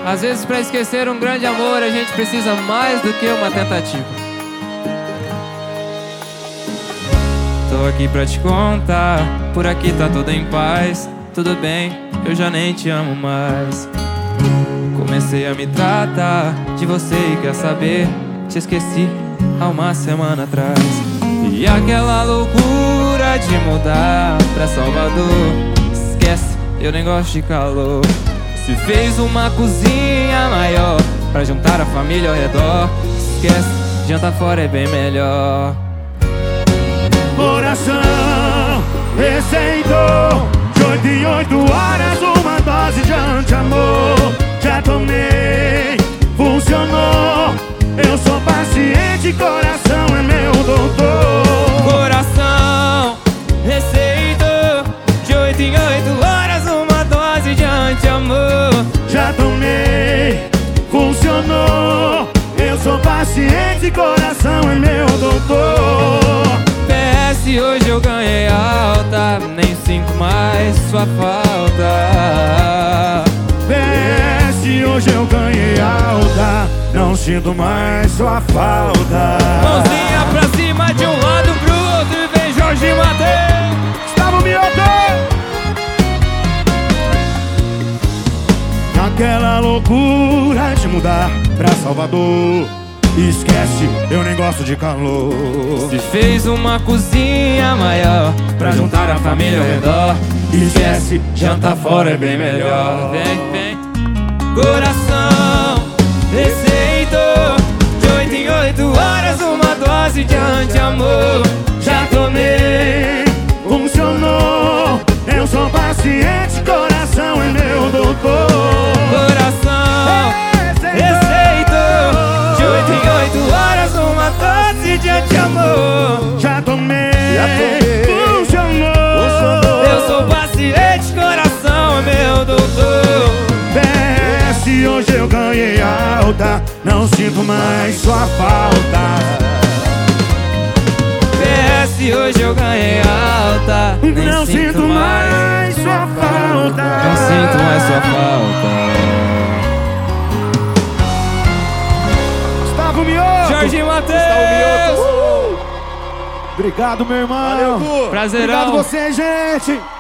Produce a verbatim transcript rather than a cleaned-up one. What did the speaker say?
Às vezes pra esquecer um grande amor a gente precisa mais do que uma tentativa. Tô aqui pra te contar, por aqui tá tudo em paz. Tudo bem, eu já nem te amo mais. Comecei a me tratar de você e quer saber, te esqueci há uma semana atrás. E aquela loucura de mudar pra Salvador, esquece, eu nem gosto de calor. Se fez uma cozinha maior pra juntar a família ao redor, esquece, janta fora é bem melhor. Coração receitou de oito em oito horas uma dose de anti-amor. Já tomei, funcionou. Eu sou paciente, coração é meu doutor. Coração receitou de oito em oito horas uma dose de anti-amor. Já tomei, funcionou. Eu sou paciente, coração é meu doutor. P S, hoje eu ganhei alta, nem sinto mais sua falta. P S, hoje eu ganhei alta, não sinto mais sua falta. Mãozinha pra cima de um lado pro outro e vem Jorge Mateus. Gustavo Mioto! Naquela loucura de mudar pra Salvador, esquece, eu nem gosto de calor. Se fez uma cozinha maior pra juntar a família ao redor, Esquece, janta fora é bem melhor. Vem, vem. Coração receitou de oito em oito horas uma dose de anti-amor. Já tomei, funcionou. Eu sou paciente, coração é meu doutor. Coração receitou de oito em oito horas uma dose de anti-amor. Já tomei, Já tomei. funcionou. Eu sou paciente, coração é meu doutor. P S, hoje eu ganhei alta, não sinto mais sua falta. P S, hoje eu ganhei alta, nem Não sinto mais sua falta. Não sinto mais sua falta. Gustavo Mioto! Jorge Mateus. Uh! Obrigado, meu irmão. Valeu, Gu. Prazerão. Obrigado você, gente.